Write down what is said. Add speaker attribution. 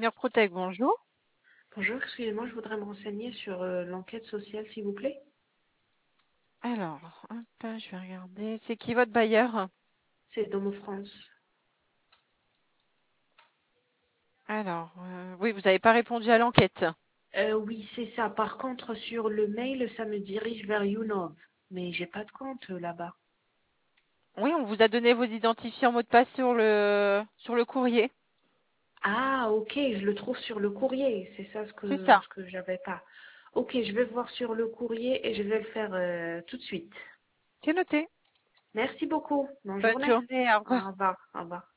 Speaker 1: Protect, bonjour.
Speaker 2: Bonjour, excusez-moi, je voudrais me renseigner sur l'enquête sociale, s'il vous plaît.
Speaker 1: Alors, hop, je vais regarder. C'est qui votre bailleur?
Speaker 2: C'est Domo France.
Speaker 1: Alors, oui, vous n'avez pas répondu à l'enquête.
Speaker 2: Oui, c'est ça. Par contre, sur le mail, ça me dirige vers YouNov. Mais j'ai pas de compte là-bas.
Speaker 1: Oui, on vous a donné vos identifiants mots de passe sur le courrier.
Speaker 2: Ah, ok, je le trouve sur le courrier. C'est ça ce
Speaker 1: C'est
Speaker 2: que,
Speaker 1: ça.
Speaker 2: ce que j'avais pas. Ok, je vais voir sur le courrier et je vais le faire tout de suite.
Speaker 1: C'est noté.
Speaker 2: Merci beaucoup. Bonne
Speaker 1: Bonne
Speaker 2: journée.
Speaker 1: journée, au
Speaker 2: Au
Speaker 1: revoir.
Speaker 2: revoir. Au revoir.